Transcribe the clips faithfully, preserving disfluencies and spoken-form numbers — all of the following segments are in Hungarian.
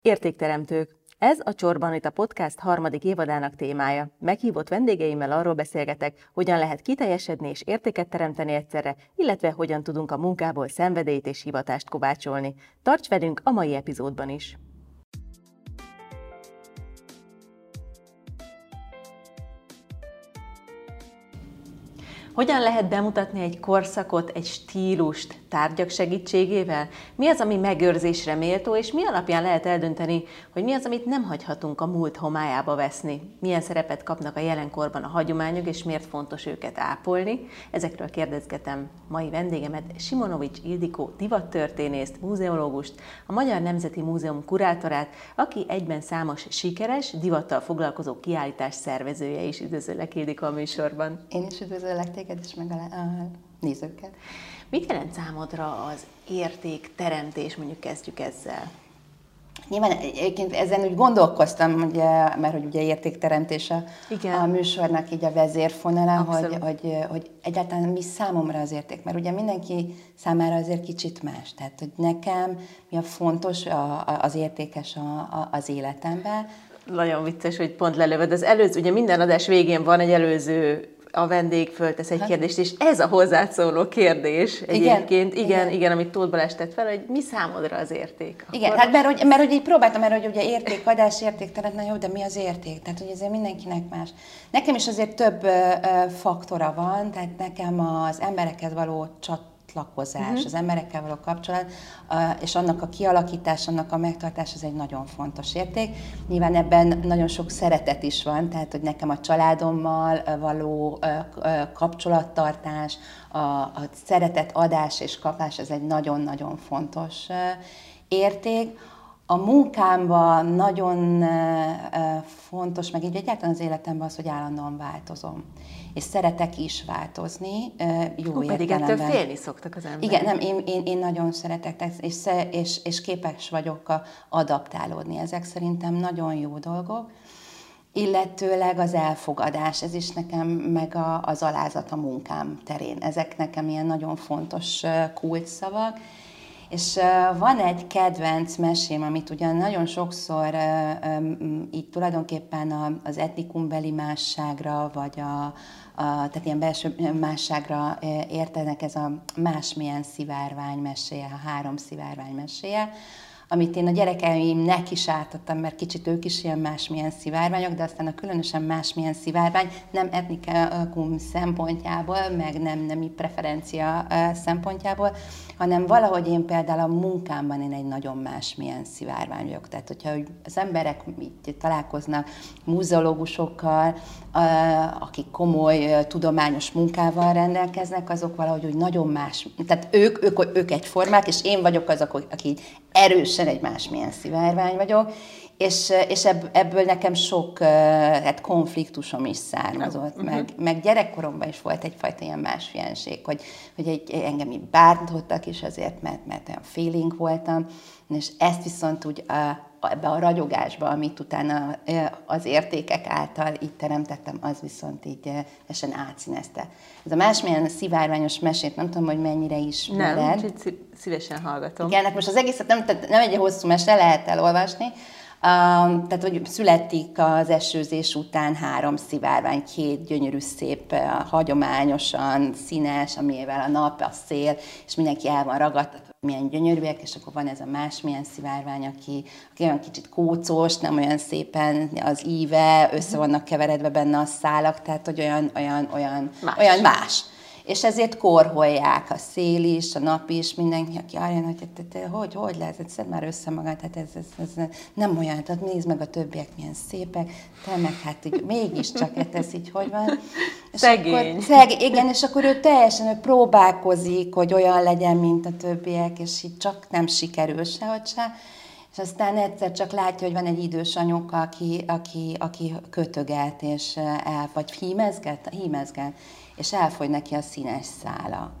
Értékteremtők. Ez a Csorban Anita Podcast harmadik évadának témája. Meghívott vendégeimmel arról beszélgetek, hogyan lehet kiteljesedni és értéket teremteni egyszerre, illetve hogyan tudunk a munkából szenvedélyt és hivatást kovácsolni. Tarts velünk a mai epizódban is! Hogyan lehet bemutatni egy korszakot, egy stílust tárgyak segítségével? Mi az, ami megőrzésre méltó, és mi alapján lehet eldönteni, hogy mi az, amit nem hagyhatunk a múlt homályába veszni? Milyen szerepet kapnak a jelenkorban a hagyományok, és miért fontos őket ápolni? Ezekről kérdezgetem mai vendégemet, Simonovics Ildikó divattörténészt, múzeológust, a Magyar Nemzeti Múzeum kurátorát, aki egyben számos sikeres, divattal foglalkozó kiállítás szervezője is. Üdvözöllek, Ildikó, a műsorban. Én is üdvözöllek téged és meg a, a nézőket. Mit jelent számodra az értékteremtés, mondjuk kezdjük ezzel? Nyilván egyébként ezen úgy gondolkoztam, ugye, mert hogy ugye értékteremtés a, a műsornak így a vezérfonala, hogy, hogy, hogy egyáltalán mi számomra az érték, mert ugye mindenki számára azért kicsit más. Tehát, hogy nekem mi a fontos, a, a, az értékes a, a, az életemben. Nagyon vicces, hogy pont lelövöd. Az előző, ugye minden adás végén van egy előző, a vendég föltesz egy hát. kérdést, és ez a hozzád szóló kérdés egyébként, igen, igen, igen, amit Tóth Balázs tett fel, hogy mi számodra az érték? Igen, Akkor... hát mert, hogy, mert hogy így próbáltam, mert hogy ugye értékadás, értéktelen, na jó, de mi az érték? Tehát, hogy ezért mindenkinek más. Nekem is azért több ö, faktora van, tehát nekem az emberekhez való csat csatlakozás, uh-huh. az emberekkel való kapcsolat, és annak a kialakítás, annak a megtartás, az egy nagyon fontos érték. Nyilván ebben nagyon sok szeretet is van, tehát hogy nekem a családommal való kapcsolattartás, a, a szeretet adás és kapás, ez egy nagyon-nagyon fontos érték. A munkámban nagyon fontos, meg így egyáltalán az életemben az, hogy állandóan változom. És szeretek is változni, jó Hú, pedig ettől félni szoktak az emberek. Igen, nem, én, én, én nagyon szeretek, és, és, és képes vagyok adaptálódni. Ezek szerintem nagyon jó dolgok. Illetőleg az elfogadás, ez is nekem meg a, az alázat a munkám terén. Ezek nekem ilyen nagyon fontos kulcsszavak. És uh, van egy kedvenc mesém, amit ugyan nagyon sokszor uh, um, így tulajdonképpen a, az etnikumbeli másságra, vagy a, a, tehát ilyen belső másságra uh, értenek, ez a másmilyen szivárvány meséje, a három szivárvány meséje, amit én a gyerekeimnek is átadtam, mert kicsit ők is ilyen másmilyen szivárványok, de aztán a különösen másmilyen szivárvány nem etnikum szempontjából, meg nem nemi preferencia szempontjából, hanem valahogy én például a munkámban én egy nagyon másmilyen szivárvány vagyok. Tehát, hogyha az emberek így találkoznak múzeológusokkal, akik komoly tudományos munkával rendelkeznek, azok valahogy úgy nagyon más. Tehát ők, ők, ők egyformák, és én vagyok az, aki erősen egy másmilyen szivárvány vagyok, és, és ebből nekem sok hát konfliktusom is származott, uh-huh. meg, meg gyerekkoromban is volt egyfajta ilyen másfienség, hogy, hogy egy, engem így bántottak is azért, mert, mert olyan félénk voltam, és ezt viszont úgy a, ebbe a ragyogásba, amit utána az értékek által így teremtettem, az viszont így esen átszínezte. Ez a másmilyen szivárványos mesét, nem tudom, hogy mennyire ismered. Nem, úgyhogy szívesen hallgatom. Igen, most az egészet nem, nem egy hosszú mese, lehet elolvasni. Um, tehát, hogy születik az esőzés után három szivárvány, két gyönyörű, szép, hagyományosan színes, amivel a nap, a szél, és mindenki el van ragadtatva, milyen gyönyörűek, és akkor van ez a másmilyen szivárvány, aki, aki olyan kicsit kócos, nem olyan szépen az íve, össze vannak keveredve benne a szálak, tehát, hogy olyan, olyan, olyan más. Olyan más. És ezért korholják a szél is, a nap is, mindenki, aki arra jön, hogy te, te, hogy, hogy lehet, szedd már össze magad, hát ez, ez, ez nem olyan, tehát nézd meg a többiek milyen szépek, te meg hát így, mégiscsak hát ez így hogy van. És szegény. Akkor, szegény. Igen, és akkor ő teljesen ő próbálkozik, hogy olyan legyen, mint a többiek, és így csak nem sikerül sehogy se. És aztán egyszer csak látja, hogy van egy idős anyuka, aki, aki, aki kötöget, és el, vagy hímezget, hímezget, és elfogy neki a színes szála.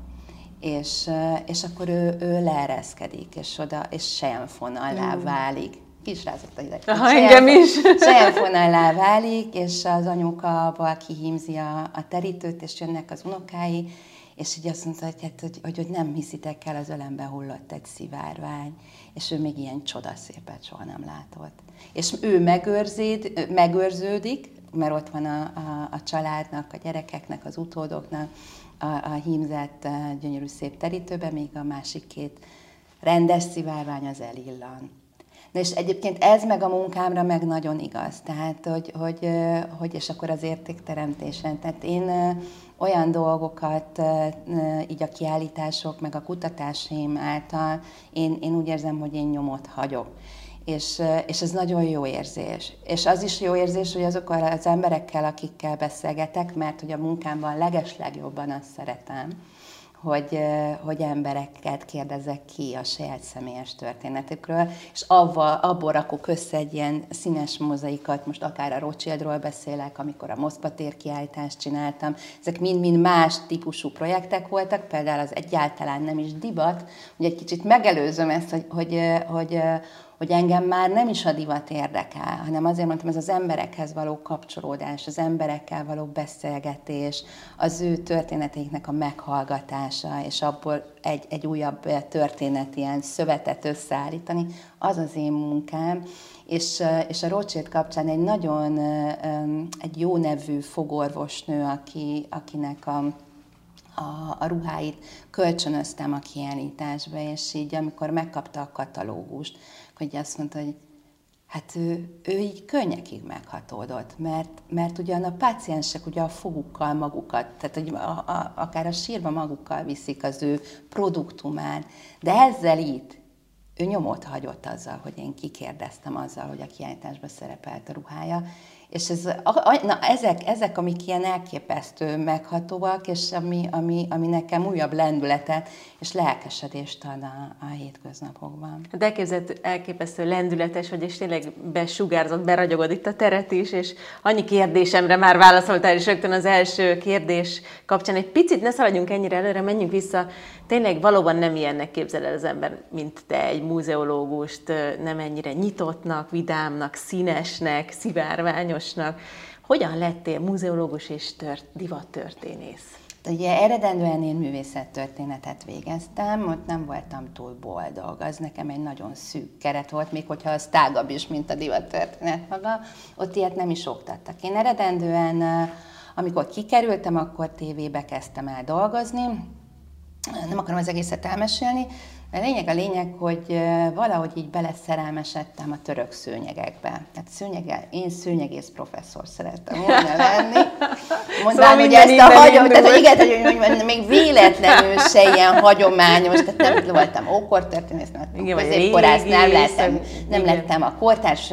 És, és akkor ő, ő leereszkedik, és oda, és selyemfonallá mm. válik. Ki is rázott a hideg. Aha, engem is. Selyemfonallá válik, és az anyuka abban kihímzi a, a terítőt, és jönnek az unokái, és így azt mondta, hogy, hát, hogy, hogy, hogy nem hiszitek el, az ölembe hullott egy szivárvány, és ő még ilyen csodaszépet soha nem látott. És ő megőrződ, megőrződik, mert ott van a, a, a családnak, a gyerekeknek, az utódoknak a, a hímzett gyönyörű szép terítőben, még a másik két rendes szivárvány az elillan. Na és egyébként ez meg a munkámra meg nagyon igaz, tehát hogy, hogy, hogy és akkor az értékteremtésen. Tehát én olyan dolgokat így a kiállítások, meg a kutatásaim által, én, én úgy érzem, hogy én nyomot hagyok. És, és ez nagyon jó érzés. És az is jó érzés, hogy azokkal az emberekkel, akikkel beszélgetek, mert hogy a munkámban legeslegjobban azt szeretem, hogy, hogy embereket kérdezek ki a saját személyes történetükről, és avval, abból rakok össze egy ilyen színes mozaikat, most akár a Rothschildról beszélek, amikor a Moszkva tér kiállítást csináltam, ezek mind-mind más típusú projektek voltak, például az egyáltalán nem is divat, hogy egy kicsit megelőzöm ezt, hogy, hogy, hogy hogy engem már nem is a divat érdekel, hanem azért mondtam, ez az emberekhez való kapcsolódás, az emberekkel való beszélgetés, az ő történeteiknek a meghallgatása, és abból egy, egy újabb történet, ilyen szövetet összeállítani, az az én munkám. És, és a Rothschild kapcsán egy nagyon egy jó nevű fogorvosnő, aki, akinek a A, a ruháit kölcsönöztem a kiállításba, és így amikor megkapta a katalógust, hogy azt mondta, hogy hát ő, ő így könnyekig meghatódott, mert, mert ugyan a páciensek ugye a fogukkal magukat, tehát hogy a, a, akár a sírba magukkal viszik az ő produktumán, de ezzel itt ő nyomot hagyott azzal, hogy én kikérdeztem azzal, hogy a kiállításban szerepelt a ruhája, és ez, na, ezek, ezek, amik ilyen elképesztő meghatóak, és ami, ami, ami nekem újabb lendületet és lelkesedést ad a, a hétköznapokban. De elképzelt, elképesztő lendületes vagy, és tényleg besugárzott, beragyogod itt a teret is, és annyi kérdésemre már válaszoltál is rögtön az első kérdés kapcsán. Egy picit ne szaladjunk ennyire előre, menjünk vissza. Tényleg valóban nem ilyennek képzel el az ember, mint te, egy múzeológust, nem ennyire nyitottnak, vidámnak, színesnek, szivárványosnak. Hogyan lettél múzeológus és tört, divattörténész? Ugye eredendően én művészettörténetet végeztem, ott nem voltam túl boldog. Az nekem egy nagyon szűk keret volt, még hogyha az tágabb is, mint a divattörténet maga. Ott ilyet nem is oktattak. Én eredendően, amikor kikerültem, akkor tévébe kezdtem el dolgozni. Nem akarom az egészet elmesélni, de a lényeg a lényeg, hogy valahogy így beleszerelmesedtem a török szőnyegekbe. Tehát szőnyege, én szőnyegész professzor szerettem volna lenni. Mondván, szóval hogy ezt a hagyom, tehát hogy igen, hogy, hogy még véletlenül se ilyen hagyományos, tehát nem voltam ókortörténész, középkorász, nem lettem, nem lettem a kortárs,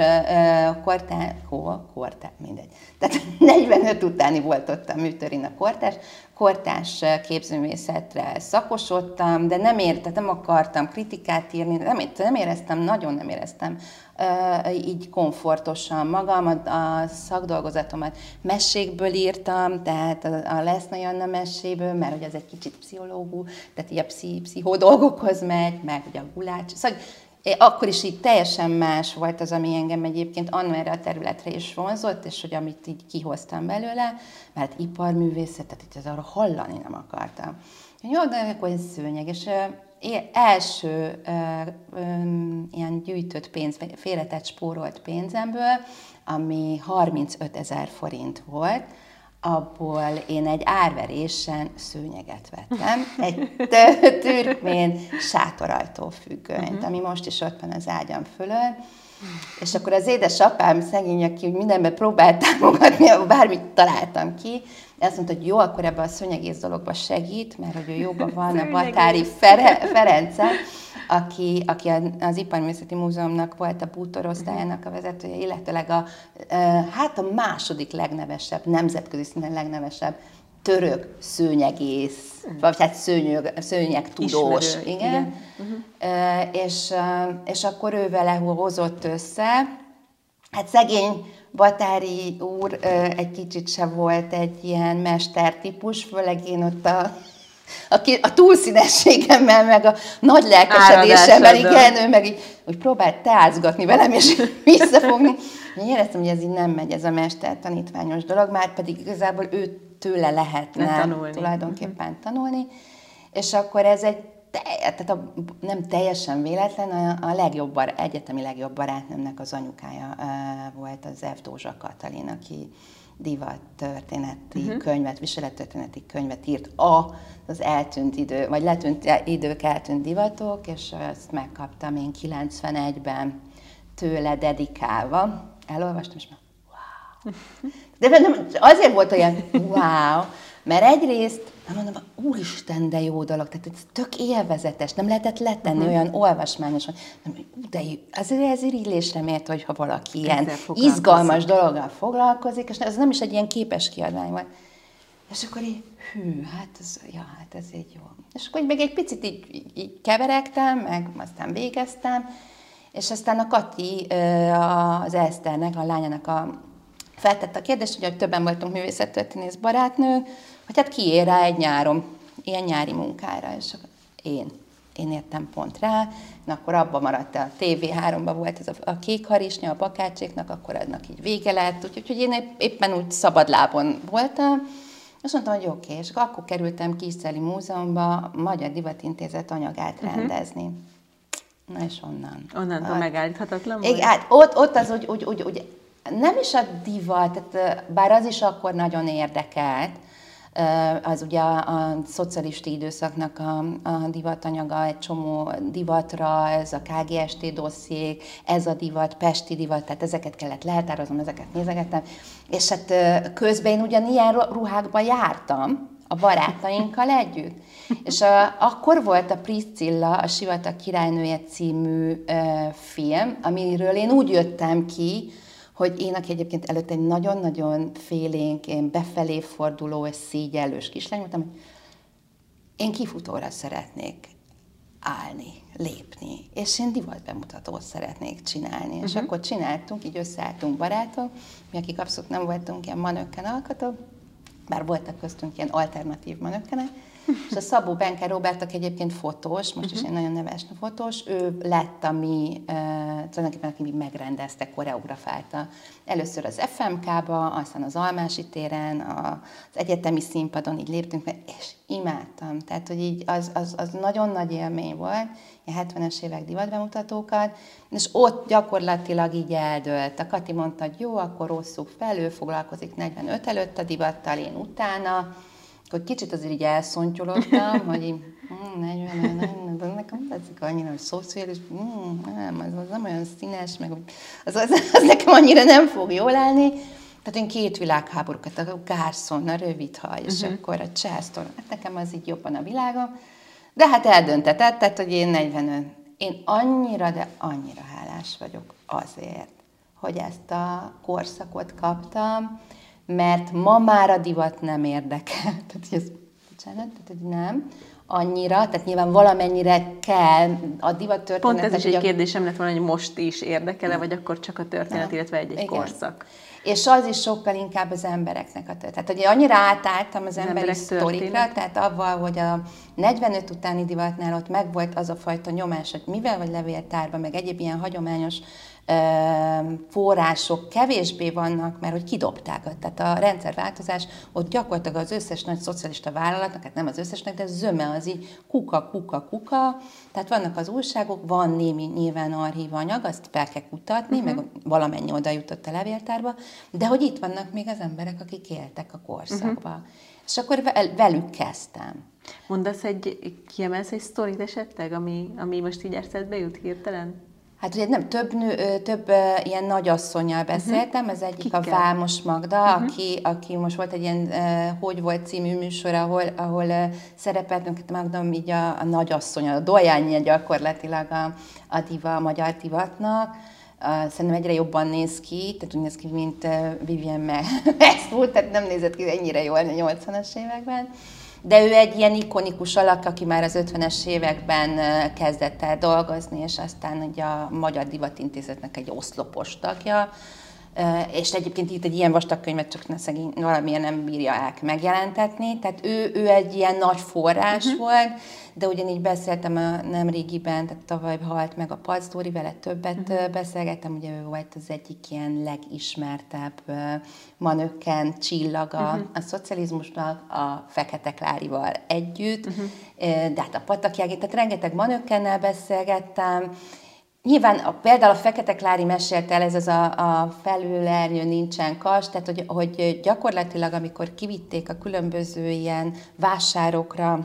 kortár, kortár, mindegy. Tehát negyvenöt utáni volt ott a műtőrin a kortárs, kortárs képzőművészetre szakosodtam, de nem ért, nem akartam kritikát írni, nem, nem éreztem, nagyon nem éreztem uh, így komfortosan magam, a, a szakdolgozatomat mesékből írtam, tehát a, a Lesznai Anna meséből, mert hogy az egy kicsit pszichológus, tehát így a pszi, pszichodolgokhoz megy, meg ugye a Gulács, szóval akkor is így teljesen más volt az, ami engem egyébként annára a területre is vonzott, és hogy amit így kihoztam belőle, mert iparművészetet itt arra hallani nem akartam. Jó, de akkor ez szőnyeg, és uh, első uh, um, ilyen gyűjtött pénz, félretett, spórolt pénzemből, ami harmincötezer forint volt, abból én egy árverésen szőnyeget vettem, egy türkmén sátorajtófüggönyt, ami most is ott van az ágyam fölött, és akkor az édesapám szegény, aki mindenben próbált támogatni, bármit találtam ki, azt mondta, hogy jó, akkor ebben a szőnyegész dologban segít, mert hogy ő jóban van a Batári Ference, aki, aki az Iparművészeti Múzeumnak volt a bútorosztályának a vezetője, illetőleg a, hát a második legnevesebb, nemzetközi szinten legnevesebb török szőnyegész, vagy hát szőnyeg, szőnyegtudós. Ismerő, igen. igen. Uh-huh. És, és akkor ő vele hozott össze. Hát szegény Batári úr egy kicsit se volt egy ilyen mestertípus, főleg én ott a A, a túlszínességemmel, meg a nagy lelkesedésemmel, igen, ő meg így, hogy próbált teázgatni velem, és visszafogni. Én éreztem, hogy ez így nem megy, ez a mester-tanítványos dolog, már pedig igazából ő tőle lehetne tanulni. tulajdonképpen uh-huh. tanulni, és akkor ez egy te, tehát a, nem teljesen véletlen, a, a legjobb bar, egyetemi legjobb barátnőmnek az anyukája uh, volt az F. Dózsa Katalin, aki divattörténeti uh-huh. könyvet, viselettörténeti könyvet írt a, az eltűnt idő, vagy letűnt idők, eltűnt divatok, és ezt megkaptam én kilencvenegyben tőle dedikálva. Elolvastam, és már wow! De nem, azért volt olyan wow, mert egyrészt, mondom, úristen, de jó dolog, tehát ez tök élvezetes, nem lehetett letenni uh-huh. olyan olvasmányos, de azért ez irigylésre mért, hogyha valaki ilyen izgalmas dologgal foglalkozik, és ez nem is egy ilyen képes kiadvány volt. És akkor így, hű, hát ez, ja, hát ez így jó. És akkor így még egy picit így, így, így keveregtem, meg aztán végeztem, és aztán a Kati, az Eszternek, a lányának a feltette a kérdést, hogy többen voltunk művészettörténész barátnő, hogy hát ki ér rá egy nyáron, ilyen nyári munkára, és én. Én értem pont rá, na akkor abban maradt el, a té vé háromban volt ez a, a kék harisnya, a Bakácséknak, akkor annak így vége lett, úgyhogy én éppen úgy szabadlábon voltam, és mondtam, hogy oké, okay. És akkor kerültem Kiszeli Múzeumba a Magyar Divatintézet anyagát uh-huh. rendezni. Na és onnan. Onnantól a, megállíthatatlan volt? Hát ott, ott az úgy, úgy, úgy, úgy, nem is a divat, tehát, bár az is akkor nagyon érdekelt, az ugye a, a szocialista időszaknak a, a divatanyaga, egy csomó divatra, ez a ká gé es té dossziék, ez a divat, pesti divat, tehát ezeket kellett leltároznom, ezeket nézegettem, és hát közben én ugyanilyen ruhákban jártam, a barátainkkal együtt. És a, akkor volt a Priscilla, a Sivatag királynője című uh, film, amiről én úgy jöttem ki, hogy én, aki egyébként előtt egy nagyon-nagyon félénk, én befelé forduló és szégyellős kislány voltam, hogy én kifutóra szeretnék állni, lépni, és én divatbemutatót szeretnék csinálni. Uh-huh. És akkor csináltunk, így összeálltunk barátok, mi akik abszolút nem voltunk ilyen manökken alkatok, bár voltak köztünk ilyen alternatív manökkenek, és a Szabó Benke Robert, aki egyébként fotós, most is egy nagyon neves fotós, ő lett a mi, uh, tulajdonképpen aki mi megrendezte, koreografálta. Először az ef em ká-ba, aztán az Almási téren, a, az egyetemi színpadon így léptünk meg, és imádtam. Tehát, hogy így az, az, az nagyon nagy élmény volt, a hetvenes évek divatbemutatókat, és ott gyakorlatilag így eldőlt. A Kati mondta, hogy jó, akkor osszuk fel, ő foglalkozik negyvenöt előtt a divattal, én utána. Akkor kicsit azért így elszontyolottam, hogy így, mm, negyven, nekem tetszik annyira, hogy szociális, mm, nem, az, az nem olyan színes, meg az, az, az nekem annyira nem fog jól állni. Tehát én két világháborúkat, a Garson, a Rövidhaj, és uh-huh. akkor a Charleston, hát nekem az így jobban a világon. De hát eldöntetett, tehát, hogy én negyvenöt. Én annyira, de annyira hálás vagyok azért, hogy ezt a korszakot kaptam, mert ma már a divat nem érdekel. Tehát, hogy ez, bocsánat, tehát, hogy nem annyira, tehát nyilván valamennyire kell a divat történet. Pont ez is egy a... kérdésem lett volna, hogy most is érdekel-e, vagy akkor csak a történet, illetve egy-egy korszak. És az is sokkal inkább az embereknek a történet. Tehát, hogy annyira átálltam az, az emberi sztorikra, tehát avval, hogy a negyvenöt utáni divatnál ott megvolt az a fajta nyomás, hogy mivel vagy levéltárban, meg egyéb ilyen hagyományos források kevésbé vannak, mert hogy kidobták. Tehát a rendszerváltozás ott gyakorlatilag az összes nagy szocialista vállalatnak, hát nem az összesnek, de zöme az így kuka, kuka, kuka. Tehát vannak az újságok, van némi nyilván archív anyag, azt fel kell kutatni, uh-huh. meg valamennyi oda jutott a levéltárba, de hogy itt vannak még az emberek, akik éltek a korszakban. Uh-huh. És akkor velük kezdtem. Mondasz egy, kiemelsz egy sztorit esetleg, ami, ami most így eszedbe jut hirtelen? Hát ugye nem, több, nő, több uh, ilyen nagyasszonnyal beszéltem, uh-huh. az egyik Kikkel? A Vámos Magda, uh-huh. aki, aki most volt egy ilyen uh, Hogy volt című műsor, ahol, ahol uh, szerepeltünk, Magda így a, a nagyasszonya, a dojánja gyakorlatilag a, a diva, a magyar divatnak. Uh, szerintem egyre jobban néz ki, tehát úgy néz ki, mint uh, Vivienne Westwood, tehát nem nézett ki ennyire jól a nyolcvanas években. De ő egy ilyen ikonikus alak, aki már az ötvenes években kezdett el dolgozni, és aztán ugye a Magyar Divatintézetnek egy oszlopos tagja. és egyébként itt egy ilyen vastag könyvet csak ne szegény, valamilyen nem bírják megjelentetni, tehát ő, ő egy ilyen nagy forrás uh-huh. volt, de ugyanígy beszéltem a nemrégiben, tehát tavaly halt meg a Pacz-Dóri, vele többet uh-huh. beszélgettem, ugye ő volt az egyik ilyen legismertebb manökken csillaga uh-huh. a szocializmusnak, a Fekete Klárival együtt, uh-huh. de hát a Pataki, tehát rengeteg manökkennel beszélgettem. Nyilván a, például a Fekete Klári mesélte el, ez az a, a felülernyő nincsen kas, tehát hogy, hogy gyakorlatilag amikor kivitték a különböző ilyen vásárokra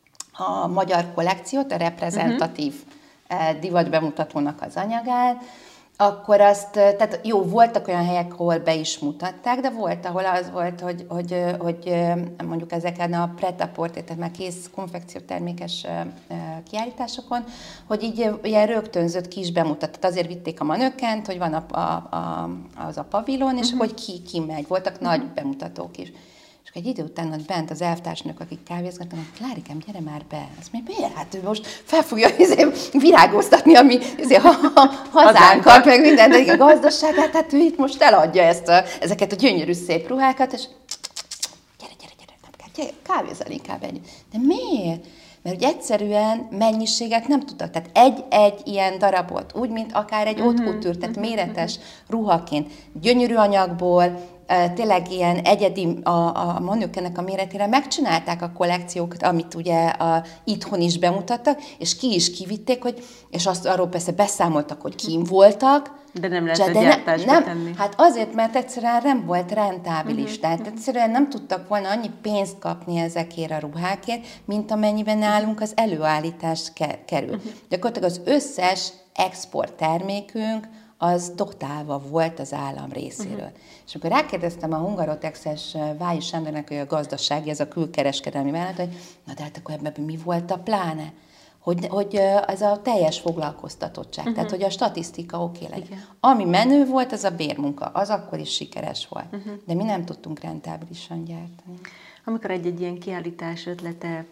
a magyar kollekciót, a reprezentatív uh-huh. divatbemutatónak az anyagát, akkor azt, tehát jó, voltak olyan helyek, ahol be is mutatták, de volt, ahol az volt, hogy, hogy, hogy mondjuk ezeken a pret-à-porter, tehát már kész konfekciótermékes kiállításokon, hogy így ilyen rögtönzött kis bemutattat. Azért vitték a manökkent, hogy van a, a, a, az a pavilon, és uh-huh. hogy ki, ki megy. Voltak uh-huh. nagy bemutatók is. És egy idő után ott bent az elvtársnők, akik kávézgatnak, hogy Klárikám, gyere már be. Azt mondja, miért? Hát ő most fel fogja virágoztatni a mi ha, ha, hazánkat, meg minden, de a gazdaságát, hát ő itt most eladja ezt a, ezeket a gyönyörű szép ruhákat, és gyere, gyere, gyere, nem kell, gyere, kávézzal inkább együtt. De miért? Mert ugye egyszerűen mennyiséget nem tudtak. Tehát egy-egy ilyen darabot, úgy, mint akár egy haute couture, tehát méretes ruhaként, gyönyörű anyagból, tényleg ilyen egyedi a, a manökkennek a méretére megcsinálták a kollekciókat, amit ugye a, itthon is bemutattak, és ki is kivitték, hogy, és azt arról persze beszámoltak, hogy kim voltak. De nem lehetett gyártásba nem, tenni. Hát azért, mert egyszerűen nem volt rentábilis. Uh-huh. Tehát egyszerűen nem tudtak volna annyi pénzt kapni ezekért a ruhákért, mint amennyiben nálunk az előállítás kerül. Uh-huh. Gyakorlatilag az összes export termékünk az dotálva volt az állam részéről. Uh-huh. És amikor rákérdeztem a Hungarotexes Vályi Sándornak, hogy a gazdasági, ez a külkereskedelmi vállalat, hogy na de hát akkor ebben mi volt a pláne? Hogy, hogy ez a teljes foglalkoztatottság, uh-huh. tehát hogy a statisztika oké okay legyen. Ami menő volt, az a bérmunka, az akkor is sikeres volt. Uh-huh. De mi nem tudtunk rentábilisan gyártani. Amikor egy-egy ilyen kiállítás ötlete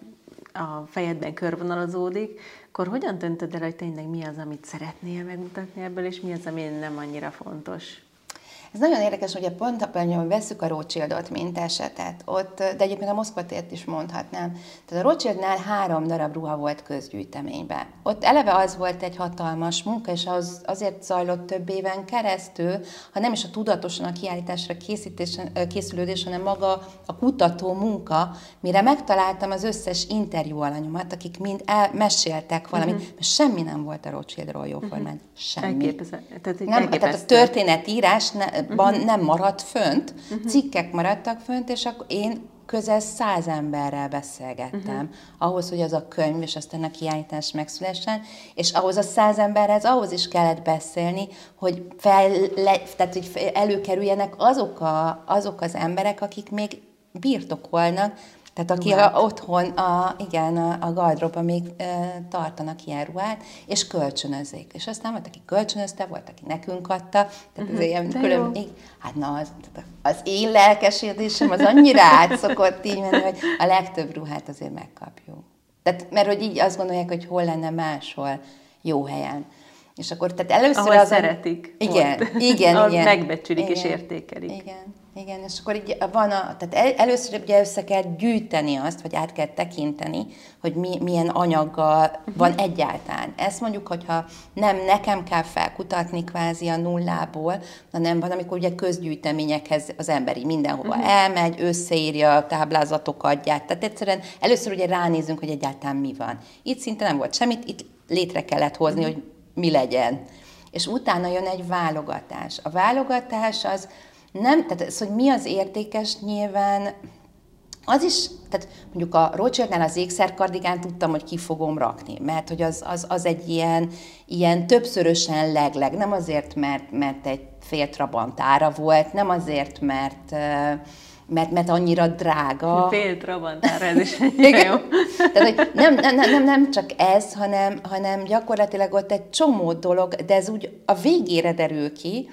a fejedben körvonalazódik, akkor hogyan döntöd el, hogy tényleg mi az, amit szeretnél megmutatni ebből, és mi az, ami nem annyira fontos? Ez nagyon érdekes, hogy a pont abban, hogy veszük a Rothschildot, mint esetet, ott, de egyébként a Moszkva tért is mondhatnám. Tehát a Rothschildnál három darab ruha volt közgyűjteményben. Ott eleve az volt egy hatalmas munka, és az azért zajlott több éven keresztül, ha nem is a tudatosan a kiállításra készülődés, hanem maga a kutató munka, mire megtaláltam az összes interjú alanyomat, akik mind elmeséltek valamit, uh-huh. mert semmi nem volt a Rothschildról jóformán. Uh-huh. Semmi. Tehát, nem, tehát a történetírás ne, Uh-huh. nem maradt fönt, uh-huh. cikkek maradtak fönt, és akkor én közel száz emberrel beszélgettem, uh-huh. ahhoz, hogy az a könyv, és aztán a kiállítás megszülessen, és ahhoz a száz emberhez ahhoz is kellett beszélni, hogy, fel, le, tehát, hogy előkerüljenek azok, a, azok az emberek, akik még birtokolnak, tehát aki a, otthon, a, igen, a, a gardróbban még e, tartanak ilyen ruhát, és kölcsönözik. És aztán volt, aki kölcsönözte, volt, aki nekünk adta. Tehát uh-huh. ez ilyen külön, így, hát na, az, az én lelkesedésem az annyira át szokott így menni, hogy a legtöbb ruhát azért megkapjuk. Tehát, mert hogy így azt gondolják, hogy hol lenne máshol jó helyen. És akkor, tehát először ahol azon, szeretik. Igen, ott. igen, ahol igen. megbecsülik igen, és értékelik. Igen. Igen, és akkor így van a, tehát el, először ugye össze kell gyűjteni azt, vagy át kell tekinteni, hogy mi, milyen anyaggal uh-huh. van egyáltalán. Ezt mondjuk, hogyha nem nekem kell felkutatni kvázi a nullából, hanem van, amikor ugye közgyűjteményekhez az emberi mindenhova uh-huh. elmegy, összeírja, a táblázatokat gyárt. Tehát egyszerűen először ugye ránézünk, hogy egyáltalán mi van. Itt szinte nem volt semmit, itt létre kellett hozni, uh-huh. hogy mi legyen. És utána jön egy válogatás. A válogatás az nem, tehát ez, hogy mi az értékes, nyilván az is, tehát mondjuk a Rothschildnál az ékszerkardigán tudtam, hogy ki fogom rakni, mert hogy az, az, az egy ilyen, ilyen többszörösen legleg, nem azért, mert, mert egy fél trabant ára volt, nem azért, mert, mert, mert annyira drága. Fél trabant ára, ez is jó. Tehát, hogy nem, nem, nem, nem csak ez, hanem, hanem gyakorlatilag ott egy csomó dolog, de ez úgy a végére derül ki,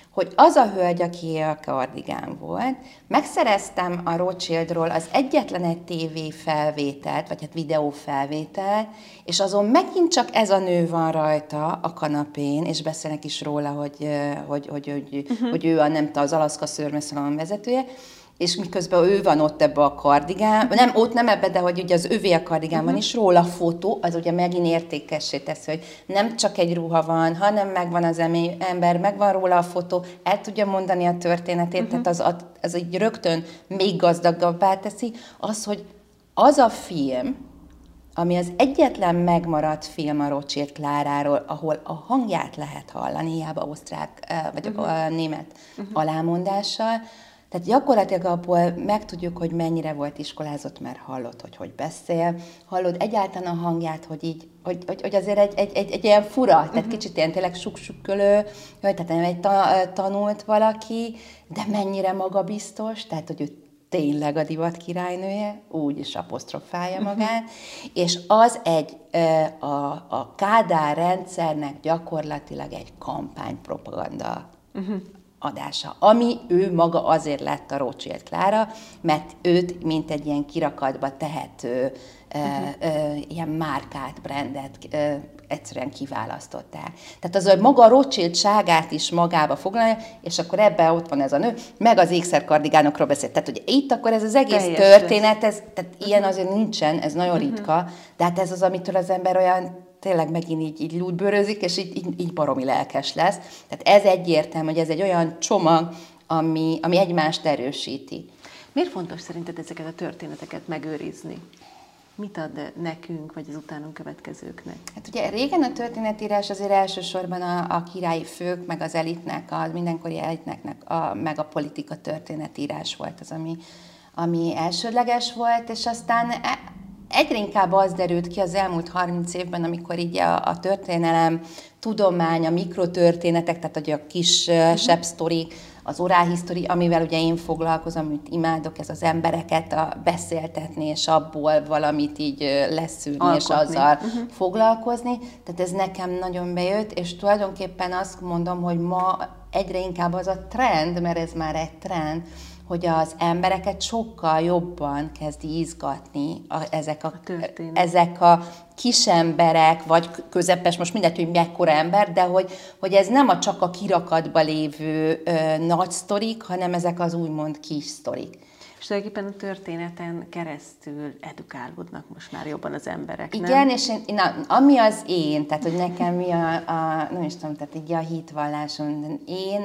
hogy az a hölgy, aki a kardigán volt, megszereztem a Rothschildról az egyetlen egy tévé felvételt, vagy hát videó felvételt, és azon megint csak ez a nő van rajta a kanapén, és beszélnek is róla, hogy, hogy, hogy, hogy, uh-huh. hogy ő a, nem az Alaszka szőrmeszalon vezetője, és miközben ő van ott ebbe a kardigán, nem, ott nem ebbe, de hogy ugye az övé a kardigán van, uh-huh. és róla fotó, az ugye megint értékessé teszi, hogy nem csak egy ruha van, hanem megvan az ember, megvan róla a fotó, el tudja mondani a történetét, uh-huh. tehát az, az így rögtön még gazdagabbá teszi, az, hogy az a film, ami az egyetlen megmaradt film a Rothschild Kláráról, ahol a hangját lehet hallani, hiába osztrák, vagy uh-huh. a német uh-huh. alámondással. Tehát gyakorlatilag abból megtudjuk, hogy mennyire volt iskolázott, mert hallod, hogy hogy beszél, hallod egyáltalán a hangját, hogy így, hogy, hogy, hogy azért egy, egy, egy, egy ilyen fura, tehát uh-huh. kicsit ilyen tényleg suksukölő, tehát nem egy ta, tanult valaki, de mennyire magabiztos, tehát hogy ő tényleg a divat királynője, úgy is apostrofálja magát, uh-huh. és az egy, a, a Kádár rendszernek gyakorlatilag egy kampánypropaganda uh-huh. adása, ami ő maga azért lett a Rothschild Klára, mert őt, mint egy ilyen kirakatba tehető, uh-huh. ö, ö, ilyen márkát, brandet ö, egyszerűen kiválasztották. Tehát az, hogy maga a Rothschild-ságát is magába foglalja, és akkor ebben ott van ez a nő, meg az ékszerkardigánokról beszélt. Tehát, hogy itt akkor ez az egész Teljes történet, ez, tehát uh-huh. ilyen azért nincsen, ez nagyon uh-huh. ritka, de hát ez az, amitől az ember olyan tényleg megint így, így lúdbőrözik, és így, így, így baromi lelkes lesz. Tehát ez egyértelmű, hogy ez egy olyan csomag, ami, ami egymást erősíti. Miért fontos szerinted ezeket a történeteket megőrizni? Mit ad nekünk, vagy az utánunk következőknek? Hát ugye régen a történetírás azért elsősorban a, a királyi fők, meg az elitnek, a mindenkori elitnek, a, meg a politika történetírás volt az, ami, ami elsődleges volt, és aztán egyre inkább az derült ki az elmúlt harminc évben, amikor így a, a történelem, tudomány, a mikrotörténetek, tehát ugye a kisebb uh-huh. sztorik, az oral history, amivel ugye én foglalkozom, amit imádok, ez az embereket a beszéltetni, és abból valamit így leszűrni, alkotni. És azzal uh-huh. foglalkozni. Tehát ez nekem nagyon bejött, és tulajdonképpen azt mondom, hogy ma egyre inkább az a trend, mert ez már egy trend, hogy az embereket sokkal jobban kezdi izgatni a, ezek, a, a ezek a kisemberek, vagy közepes, most mindegy, hogy mekkora ember, de hogy, hogy ez nem a csak a kirakatba lévő ö, nagy sztorik, hanem ezek az úgymond kis sztorik. És tulajdonképpen a történeten keresztül edukálódnak most már jobban az emberek, igen, nem? És én, na, ami az én, tehát hogy nekem mi a, a nem is tudom, tehát így a hitvallásom, én,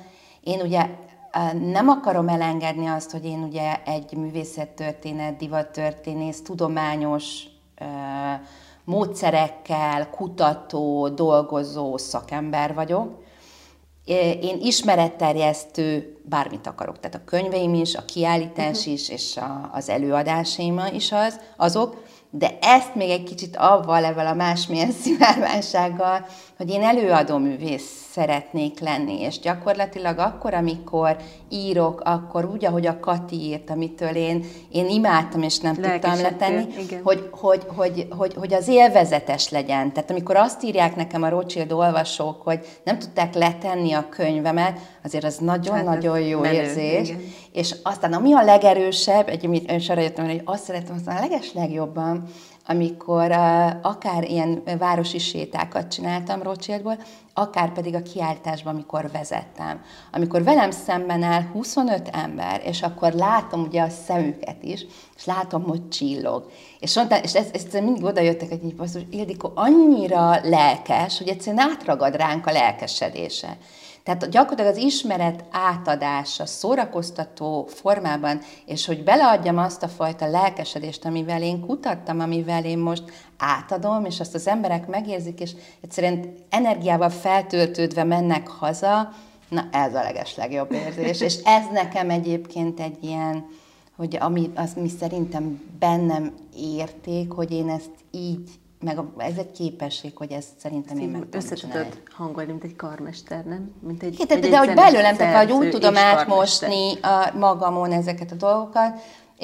én ugye nem akarom elengedni azt, hogy én ugye egy művészettörténet, divattörténész, tudományos uh, módszerekkel kutató, dolgozó szakember vagyok. Én ismeretterjesztő, bármit akarok, tehát a könyveim is, a kiállítás uh-huh. is, és a, az előadásaim is az, azok, de ezt még egy kicsit avval, ebben a másmilyen szivárványsággal, hogy én előadó művész szeretnék lenni, és gyakorlatilag akkor, amikor írok, akkor úgy, ahogy a Kati írt, amitől én, én imádtam, és nem tudtam letenni, hogy, hogy, hogy, hogy, hogy az élvezetes legyen. Tehát amikor azt írják nekem a Rothschild olvasók, hogy nem tudták letenni a könyvemet, azért az nagyon-nagyon hát jó menő, érzés. Igen. És aztán ami a legerősebb, egyébként és arra jöttem, hogy azt szeretem, aztán a legeslegjobban, amikor uh, akár ilyen városi sétákat csináltam Rothschildból, akár pedig a kiállításban, amikor vezettem. Amikor velem szemben áll huszonöt ember, és akkor látom ugye a szemüket is, és látom, hogy csillog. És, mondta, és ez, ez mindig oda jöttek, hogy így basszus, Ildikó annyira lelkes, hogy egyszerűen átragad ránk a lelkesedése. Tehát gyakorlatilag az ismeret átadása szórakoztató formában, és hogy beleadjam azt a fajta lelkesedést, amivel én kutattam, amivel én most átadom, és azt az emberek megérzik, és egyszerűen energiával feltöltődve mennek haza, na ez a legeslegjobb érzés. És ez nekem egyébként egy ilyen, hogy ami, az mi szerintem bennem érték, hogy én ezt így, meg a, ez egy képesség, hogy ezt szerintem én meg tudom összetudod hangolni, mint egy karmester, nem? Mint egy, Két, de, de hogy belőlem, tehát hogy úgy tudom átmosni a magamon ezeket a dolgokat,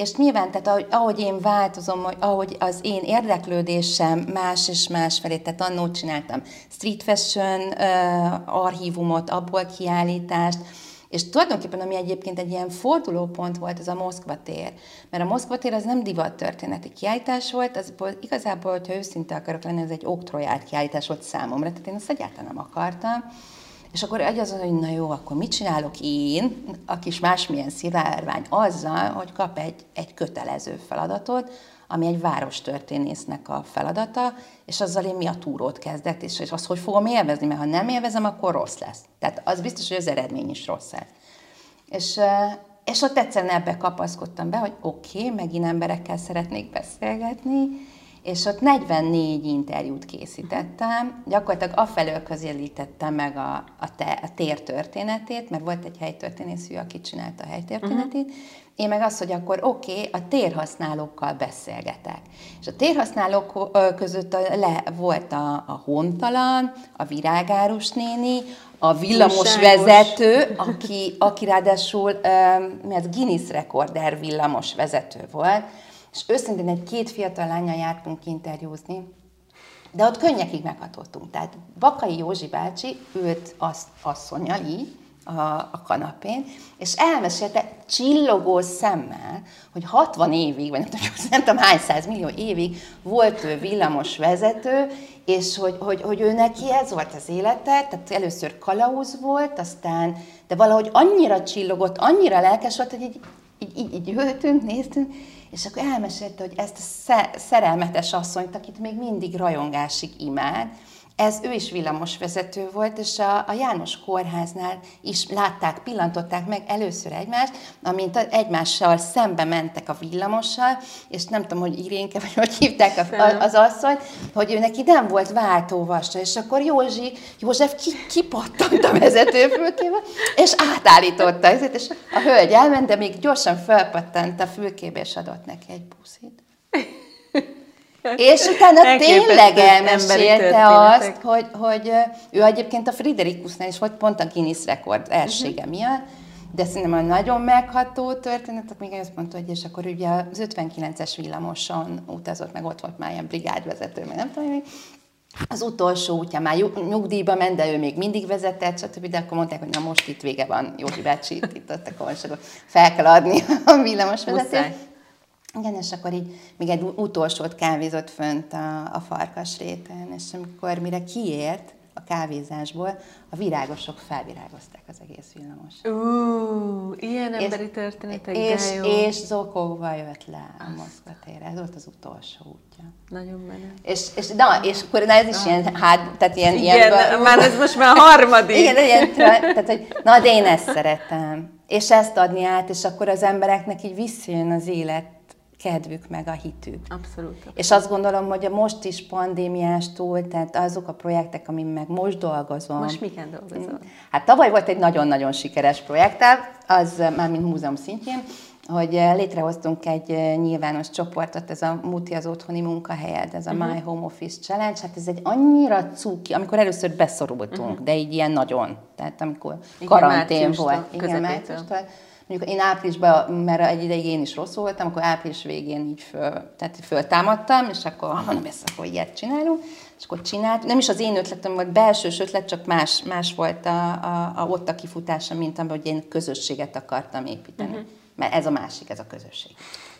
és nyilván, tehát ahogy, ahogy én változom, ahogy az én érdeklődésem más és más felé, tehát annól csináltam street fashion uh, archívumot, abból kiállítást, és tulajdonképpen, ami egyébként egy ilyen fordulópont volt, az a Moszkva tér. Mert a Moszkva tér az nem divattörténeti kiállítás volt, az igazából, hogyha őszinte akarok lenni, ez egy oktroját kiállítás volt számomra, tehát én azt egyáltalán nem akartam. És akkor egy az, hogy na jó, akkor mit csinálok én, a kis másmilyen szivárvány azzal, hogy kap egy, egy kötelező feladatot, ami egy várostörténésznek a feladata, és azzal én mi a túrót kezdek, és azt hogy fogom élvezni, mert ha nem élvezem, akkor rossz lesz. Tehát az biztos, hogy az eredmény is rossz lesz. És, és ott egyszerűen ebbe kapaszkodtam be, hogy oké, okay, megint emberekkel szeretnék beszélgetni, és ott negyvennégy interjút készítettem, gyakorlatilag afelől közelítettem meg a, a, te, a tér történetét, mert volt egy helytörténészű, aki csinálta a helytörténetét, uh-huh. Én meg azt, hogy akkor oké, okay, a térhasználókkal beszélgetek. És a térhasználók között a, le, volt a, a hontalan, a virágárus néni, a villamos vezető, aki, aki ráadásul um, ez Guinness rekorder villamos vezető volt, és őszintén egy két fiatal lánnyal jártunk interjúzni, de ott könnyekig meghatottunk. Tehát Bakai Józsi bácsi ült az, asszonnyal így a, a kanapén, és elmesélte csillogó szemmel, hogy hatvan évig, vagy nem tudom, nem tudom hány százmillió évig volt ő villamos vezető, és hogy, hogy, hogy ő neki ez volt az élete, tehát először kalauz volt, aztán, de valahogy annyira csillogott, annyira lelkes volt, hogy így, így, így, így ültünk, néztünk, és akkor elmesélte, hogy ezt a szerelmetes asszonyt, akit még mindig rajongásig imád, ez ő is villamosvezető volt, és a, a János Kórháznál is látták, pillantották meg először egymást, amint egymással szembe mentek a villamossal, és nem tudom, hogy Irénke, vagy hogy hívták a, a, az asszonyt, hogy ő neki nem volt váltóvasa, és akkor Józsi, József ki, kipattant a vezetőfülkébe, és átállította, és a hölgy elment, de még gyorsan felpattant a fülkébe, és adott neki egy puszit. És utána tényleg elmesélte azt, hogy, hogy ő egyébként a Friderikusznál is volt, pont a Guinness rekord ersége uh-huh. miatt, de szerintem a nagyon megható történet, még azt mondta, hogy és akkor ugye az ötvenkilences villamoson utazott, meg ott volt már ilyen brigádvezető, meg nem tudom, hogy az utolsó útján már nyugdíjba ment, de ő még mindig vezetett, stb. De akkor mondták, hogy na most itt vége van, Józsi bácsi, itt ott a konságok, fel kell adni a villamos vezetőt. Igen, és akkor így még egy utolsót kávézott fönt a, a Farkasréten, és amikor mire kiért a kávézásból, a virágosok felvirágozták az egész villamos. Ú, ilyen emberi és, történetek, és, de jó. És zokogva jött le a Moszkva térre. Ez volt az utolsó útja. Nagyon menő. És, és, na, és akkor na, ez is ah. ilyen, hát, tehát ilyen... Igen, ilyen, már ez most már a harmadik. Igen, ilyen, tehát, hogy na, de én ezt szeretem. És ezt adni át, és akkor az embereknek így visszajön az élet, kedvük, meg a hitük. Abszolút, abszolút. És azt gondolom, hogy a most is pandémiástól, tehát azok a projektek, amin meg most dolgozom. Most miken dolgozol? Hát tavaly volt egy nagyon-nagyon sikeres projektem, az már mint múzeum szintjén, hogy létrehoztunk egy nyilvános csoportot, ez a Muti az otthoni munkahelyed, ez a uh-huh. My Home Office Challenge, hát ez egy annyira cuki, amikor először beszorultunk, uh-huh. de így ilyen nagyon, tehát amikor igen, karantén volt. Igen, márciustól. Mondjuk én áprilisban, mert egy ideig én is rossz voltam, akkor április végén így föl, tehát föltámadtam, és akkor mondom, ezt akkor ilyet csinálunk, és akkor csináltuk. Nem is az én ötletem volt, belsős ötlet, csak más, más volt a, a, a, ott a kifutása, mint amiben, hogy én közösséget akartam építeni. Uh-huh. Mert ez a másik, ez a közösség.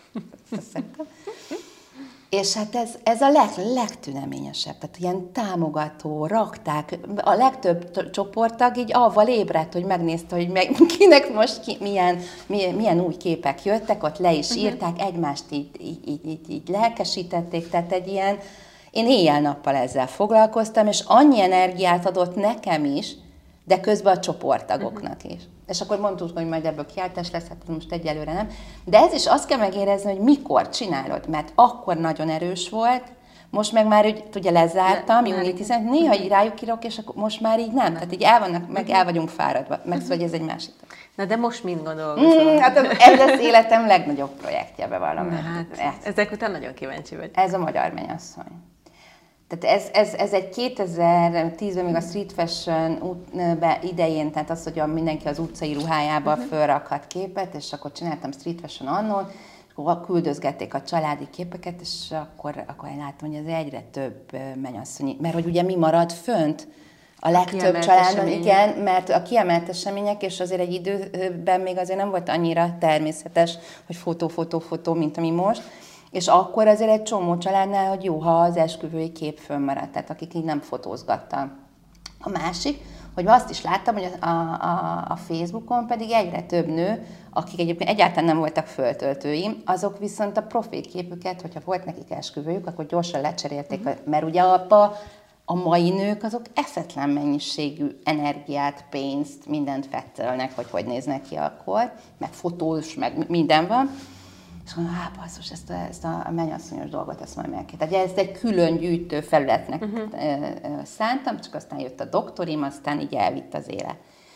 És hát ez, ez a leg, legtüneményesebb, tehát ilyen támogató, rakták, a legtöbb csoporttag így avval ébredt, hogy megnézte, hogy meg, kinek most ki, milyen, milyen, milyen új képek jöttek, ott le is írták, uh-huh. egymást így, így, így, így, így lelkesítették, tehát egy ilyen, én éjjel-nappal ezzel foglalkoztam, és annyi energiát adott nekem is, de közben a csoporttagoknak is. És akkor mondtuk, hogy majd ebből kiáltás lesz, hát most egyelőre nem. De ez is azt kell megérezni, hogy mikor csinálod, mert akkor nagyon erős volt, most meg már úgy, ugye lezártam, június tizenötödikén, néha így rájuk írok, és akkor most már így nem. nem. Tehát így el vannak, meg el vagyunk fáradva, meg szóval, hogy ez egy másik. Na de most mind gondolkozol? Mm, hát ez az életem legnagyobb projektje, bevallom. Hát, ezek után nagyon kíváncsi vagy. Ez a Magyar Mennyasszony. Tehát ez, ez, ez egy kétezer-tízben még a street fashion idején, tehát az, hogy a, mindenki az utcai ruhájába uh-huh. fölrakhat képet, és akkor csináltam street fashion annól, küldözgették a családi képeket, és akkor, akkor én láttam, hogy ez egyre több mennyasszony, mert hogy ugye mi marad fönt? A legtöbb családon, igen, mert a kiemelt események, és azért egy időben még azért nem volt annyira természetes, hogy fotó, fotó, fotó, mint ami most, és akkor azért egy csomó családnál, hogy jó, ha az esküvői kép fönnmaradt, tehát akik így nem fotózgattak. A másik, hogy azt is láttam, hogy a, a, a Facebookon pedig egyre több nő, akik egyébként egyáltalán nem voltak föltöltőim, azok viszont a profilképüket, hogyha volt nekik esküvőjük, akkor gyorsan lecserélték, mm. mert ugye abba a mai nők azok eszetlen mennyiségű energiát, pénzt, mindent fettelnek, hogy hogy néznek ki akkor, meg fotós, meg minden van. És mondom, hát basszus, ezt a, ezt a mennyasszonyos dolgot, ezt majd meg kell. Tehát ezt egy külön gyűjtő felületnek uh-huh. szántam, csak aztán jött a doktorim, aztán így elvitt az élet.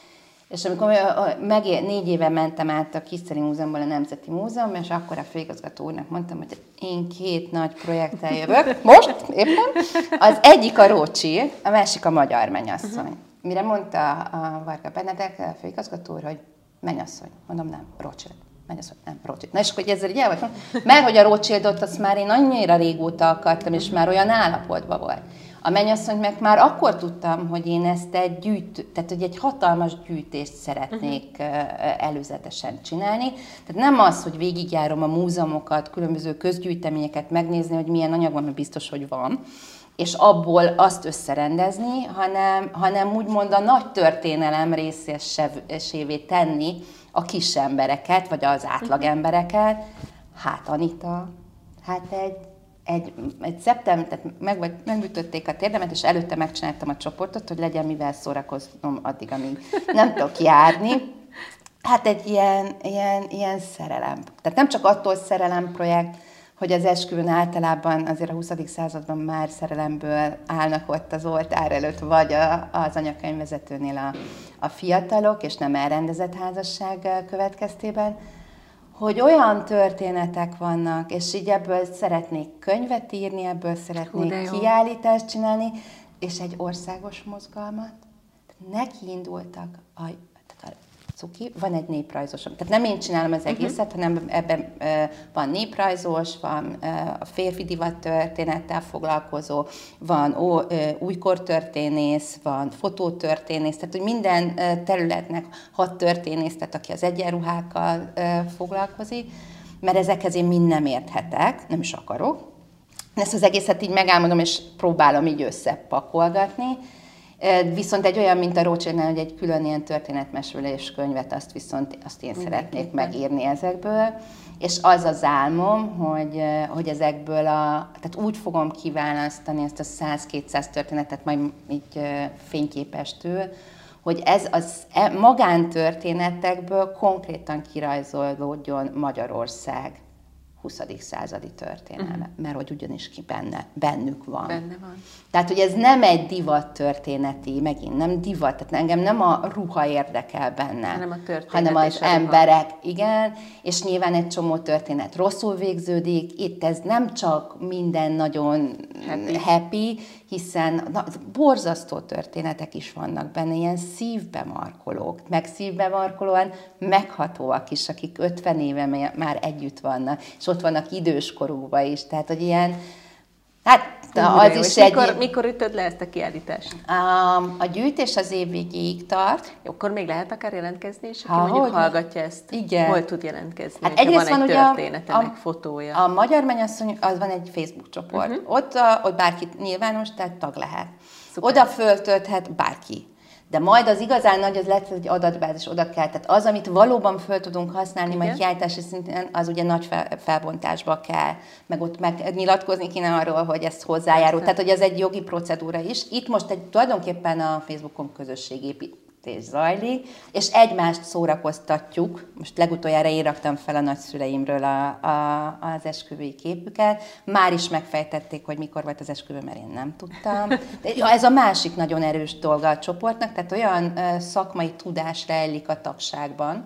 És amikor meg, négy éve mentem át a Kiszteli Múzeumból a Nemzeti Múzeum, és akkor a főigazgató úrnak mondtam, hogy én két nagy projekttel jövök, most éppen. Az egyik a Rothschild, a másik a Magyar Mennyasszony. Uh-huh. Mire mondta a Varga Benedek, a főigazgató úr, hogy mennyasszony. Mondom, nem, Rothschild. Mennyasszony, nem, Rothschild. Na és akkor ezzel így el voltam, mert hogy a Rothschildot azt már én annyira régóta akartam, és már olyan állapotban volt. A mennyasszonyt meg már akkor tudtam, hogy én ezt egy gyűjtő, tehát hogy egy hatalmas gyűjtést szeretnék uh-huh. előzetesen csinálni. Tehát nem az, hogy végigjárom a múzeumokat, különböző közgyűjteményeket megnézni, hogy milyen anyag van, mert biztos, hogy van, és abból azt összerendezni, hanem, hanem úgymond a nagy történelem részesévé tenni a kis embereket, vagy az átlagembereket. Hát Anita, hát egy Egy, egy szeptember, tehát meg, megütötték a térdemet, és előtte megcsináltam a csoportot, hogy legyen mivel szórakoznom addig, amíg nem tudok járni. Hát egy ilyen, ilyen, ilyen szerelem. Tehát nem csak attól szerelem projekt, hogy az esküvőn általában azért a huszadik században már szerelemből állnak ott az oltár előtt, vagy a, az anyakönyvvezetőnél a, a fiatalok, és nem elrendezett házasság következtében, hogy olyan történetek vannak, és így ebből szeretnék könyvet írni, ebből szeretnék Hú, kiállítást csinálni, és egy országos mozgalmat. Neki indultak a, a cuki, van egy néprajzosom. Tehát nem én csinálom az egészet, uh-huh. hanem ebben e, van néprajzos, van e, a férfi divat történettel foglalkozó, van ó, e, újkortörténész, van fotótörténész, tehát hogy minden e, területnek hat történész, tehát aki az egyenruhákkal e, foglalkozik, mert ezekhez én mind nem érthetek, nem is akarok. Ezt az egészet így megálmodom, és próbálom így összepakolgatni. Viszont egy olyan, mint a Rothschildnál, hogy egy külön ilyen történetmesélés könyvet, azt viszont azt én szeretnék megírni ezekből. És az az álmom, hogy, hogy ezekből a, tehát úgy fogom kiválasztani ezt a száz-kétszáz történetet, majd így fényképestől, hogy ez az magántörténetekből konkrétan kirajzolódjon Magyarország huszadik századi történelme, uh-huh. mert hogy ugyanis ki benne, bennük van. Benne van. Tehát, hogy ez nem egy divat történeti, megint nem divat, tehát engem nem a ruha érdekel benne, hanem, a hanem az emberek, igen, és nyilván egy csomó történet rosszul végződik, itt ez nem csak minden nagyon happy, happy hiszen na, borzasztó történetek is vannak benne, ilyen szívbe markolók, meg szívbe markolóan meghatóak is, akik ötven éve már együtt vannak, és ott vannak időskorúban is, tehát, hogy ilyen, hát az jó, is mikor, egy... Mikor ütöd le ezt a kiállítást? A, a gyűjtés az év végéig tart. Jó, akkor még lehet akár jelentkezni, és aki ha, mondjuk hogy? hallgatja ezt, Igen. hol tud jelentkezni, hát van egy van története, a, meg fotója. A Magyar Mennyasszony, az van egy Facebook csoport. Uh-huh. Ott, a, ott bárki nyilvános, tehát tag lehet. Szuper. Oda föltölthet bárki. De majd az igazán nagy, az lesz egy adatbázis, oda kell. Tehát az, amit valóban föl tudunk használni, igen, majd kiállítási szinten, az ugye nagy fel, felbontásba kell, meg ott megnyilatkozni kéne arról, hogy ez hozzájárul. Tehát, hogy ez egy jogi procedúra is. Itt most egy, tulajdonképpen a Facebookon közösségépítés zajlik, és egymást szórakoztatjuk. Most legutoljára én raktam fel a nagyszüleimről a, a, az esküvői képüket. Már is megfejtették, hogy mikor volt az esküvő, mert én nem tudtam. De ez a másik nagyon erős dolga a csoportnak, tehát olyan szakmai tudás rejlik a tagságban,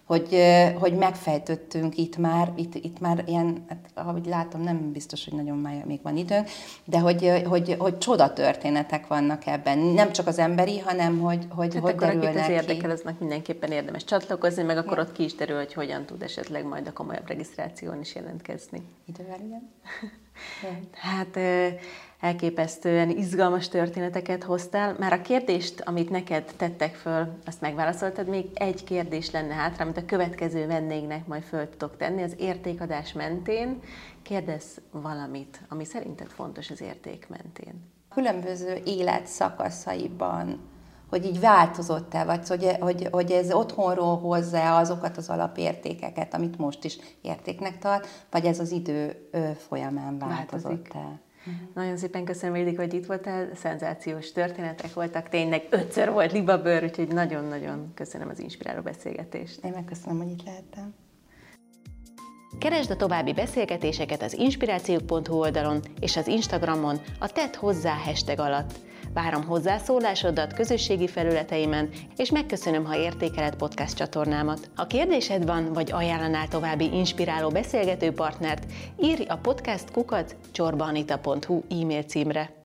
hogy, hogy megfejtöttünk itt már, itt, itt már ilyen, hát, ahogy látom, nem biztos, hogy nagyon már még van időnk, de hogy, hogy, hogy csodatörténetek vannak ebben. Nem csak az emberi, hanem hogy, hogy, hát hogy akkor derülnek akik az ki. érdekel, aznak mindenképpen érdemes csatlakozni, meg akkor Ja. ott ki is derül, hogy hogyan tud esetleg majd a komolyabb regisztráción is jelentkezni. Idővel, igen. Hát elképesztően izgalmas történeteket hoztál. Már a kérdést, amit neked tettek föl, azt megválaszoltad, még egy kérdés lenne hátra, amit a következő vendégnek majd föl tudok tenni, az értékadás mentén. Kérdezz valamit, ami szerinted fontos az érték mentén. Különböző életszakaszaiban, hogy így változott-e, vagy hogy, hogy, hogy ez otthonról hozza azokat az alapértékeket, amit most is értéknek tart, vagy ez az idő folyamán változott-e? Nagyon szépen köszönöm, Ildikó, hogy itt voltál, szenzációs történetek voltak, tényleg ötször volt libabőr, úgyhogy nagyon-nagyon köszönöm az inspiráló beszélgetést. Én megköszönöm, hogy itt lehettem. Keresd a további beszélgetéseket az inspirációk pont hu oldalon és az Instagramon a Tedd hozzá hashtag alatt. Várom hozzászólásodat közösségi felületeimen, és megköszönöm, ha értékeled podcast csatornámat. Ha kérdésed van, vagy ajánlanál további inspiráló beszélgető partnert, írj a podcast kukac csorbanita pont hu e-mail címre.